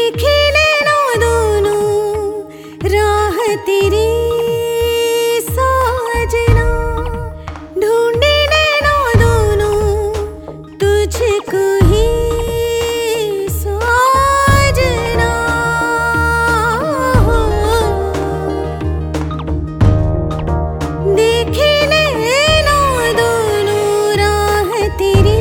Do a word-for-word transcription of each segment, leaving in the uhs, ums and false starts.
देखे नैना दोनों राह तेरी साजना, ढूंढे नैना दोनों तुझको ही साजना। देखे नैना दोनों राह तेरी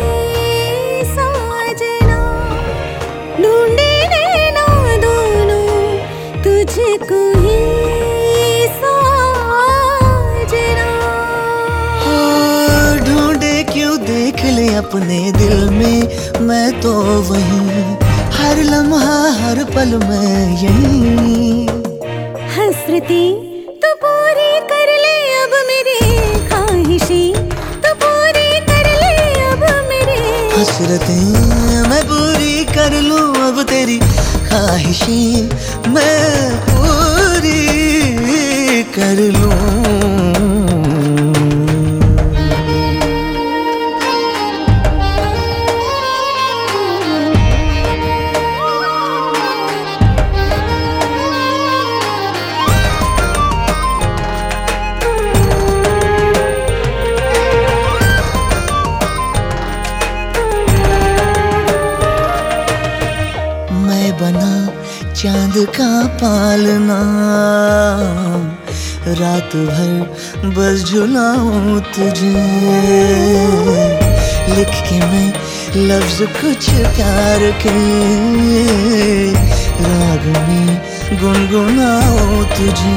साजना, ढूंढे नैना दोनों तुझको ही साजना। हो ढूंढे क्यों, देख ले अपने दिल में, मैं तो वहीं, हर लम्हा हर पल में यहीं। हसरतें तो पूरी कर ले अब मेरी ख्वाहिशें, तो पूरी कर ले अब मेरी हसरतें मैं पूरी कर लूं अब तेरी ख्वाहिशें, मैं पूरी कर लूं। मैं बना चांद का पालना, रात भर बस झुलाऊं तुझे, लिख के मैं लफ्ज कुछ प्यार के, राग में गुनगुनाऊं तुझे।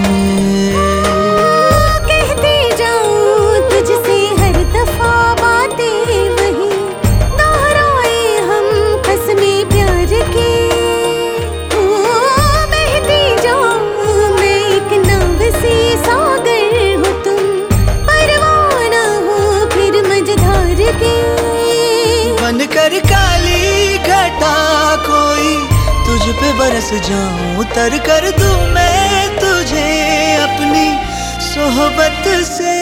कहती जाऊं तुझसे हर दफा बातें वही, दोहराए हम कसमें प्यार की। ओ बहती जाऊं मैं एक नाव सी सागर हो तुम, परवाना हो फिर मझधार की। बनकर काली घटा कोई तुझ पे बरस जाऊं, उतर कर दूं मैं तुझे अपनी सोहबत से।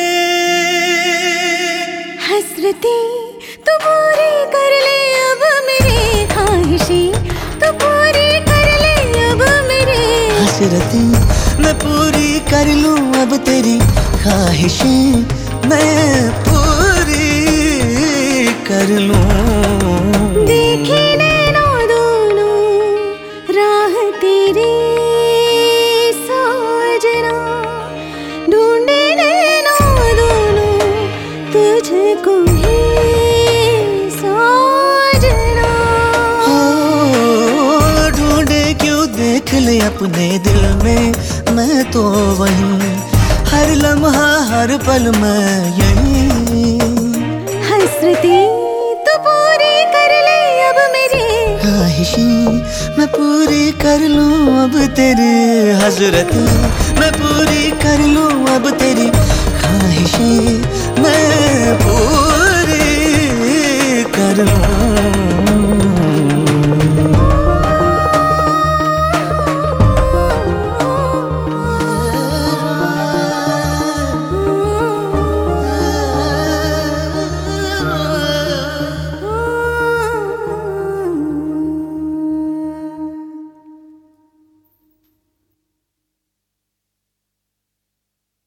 हसरतें तो पूरी कर ले अब मेरी ख्वाहिशें, तो पूरी कर ले अब मेरी हसरतें मैं पूरी कर लूं अब तेरी ख्वाहिशें, मैं पूरी कर लूं। देखे नैना दोनों राह तेरी साजना, ढूंढे नैना दोनों तुझको ही साजना। हो ढूंढे क्यों, देख ले अपने दिल में, मैं तो वहीं, हर लम्हा हर पल में यहीं। हसरतें तो पूरी कर ले अब मेरी ख्वाहिशें मैं पूरी कर लूं अब तेरी, हसरतें मैं पूरी कर लूं अब तेरी ख्वाहिशें, मैं पूरी कर लूं।